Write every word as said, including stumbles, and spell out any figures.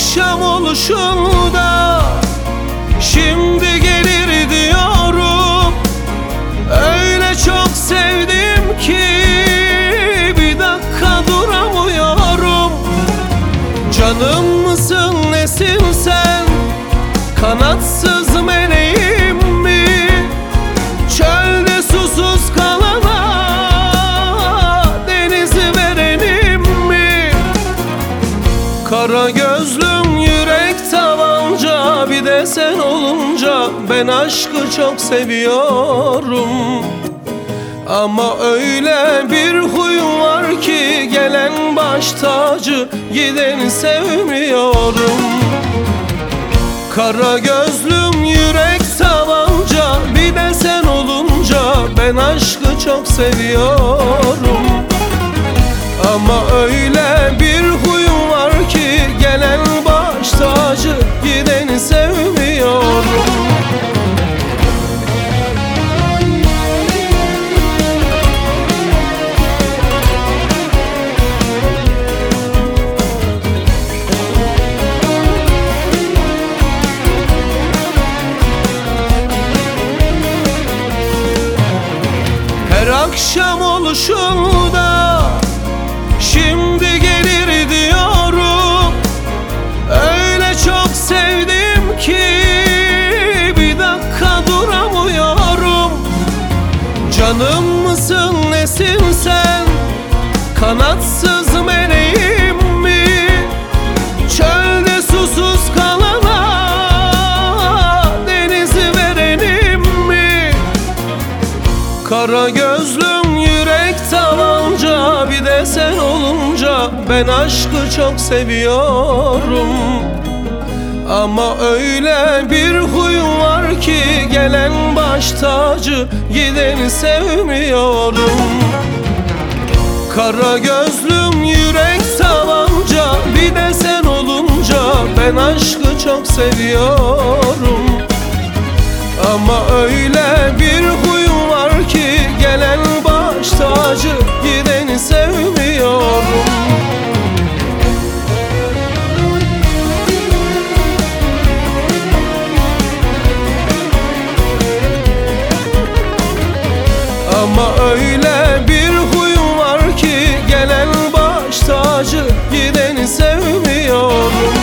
akşam oluşunda şimdi gelir diyorum. Öyle çok sevdim ki bir dakika duramıyorum. Canım mısın nesin sen, kanatsız meleğim mi? Çölde susuz kalana denizi verenim mi? Kara gözlüm yürek tabanca, bir de sen olunca ben aşkı çok seviyorum. Ama öyle bir huyum var ki gelen baş tacı, gideni sevmiyorum. Kara gözlüm yürek tabanca, bir de sen olunca ben aşkı çok seviyorum. Ama öyle bir huyum var ki gelen baş tacı, gideni sevmiyorum. Her akşam oluşunda şimdi gelir diyorum. Öyle çok sevdim ki bir dakika duramıyorum. Canım mısın nesin sen, kanatsız meleğim mi? Çölde susuz kalana denizi verenim mi? Kara gözlüm yürek tabanca, bir de sen olunca ben aşkı çok seviyorum. Ama öyle bir huyum var ki gelen baş tacı, gideni sevmiyorum. Kara gözlüm yürek tabanca, bir de sen olunca ben aşkı çok seviyorum. Ama öyle bir huyum var ki gelen baş tacı, gideni sevmiyorum. Ama öyle bir huyum var ki gelen baş tacı, gideni sevmiyorum.